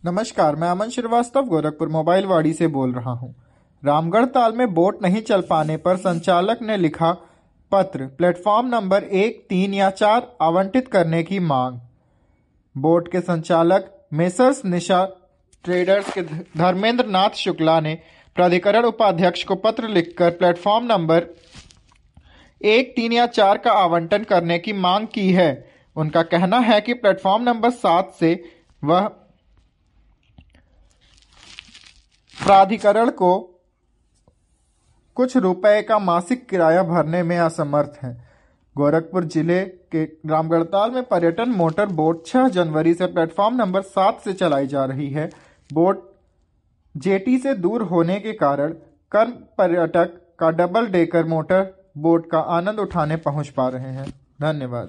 नमस्कार, मैं अमन श्रीवास्तव गोरखपुर मोबाइल वाड़ी से बोल रहा हूं। रामगढ़ ताल में बोट नहीं चल पाने पर संचालक ने लिखा पत्र, प्लेटफॉर्म नंबर 1, 3 या 4 आवंटित करने की मांग। बोट के संचालक मेसर्स निशा ट्रेडर्स के धर्मेंद्र नाथ शुक्ला ने प्राधिकरण उपाध्यक्ष को पत्र लिखकर प्लेटफॉर्म नंबर 1, 3 या 4 का आवंटन करने की मांग की है। उनका कहना है कि प्लेटफॉर्म नंबर 7 से वह प्राधिकरण को कुछ रुपए का मासिक किराया भरने में असमर्थ है। गोरखपुर जिले के रामगढ़ताल में पर्यटन मोटर बोट 6 जनवरी से प्लेटफॉर्म नंबर 7 से चलाई जा रही है। बोट जेटी से दूर होने के कारण कम पर्यटक का डबल डेकर मोटर बोट का आनंद उठाने पहुंच पा रहे हैं। धन्यवाद।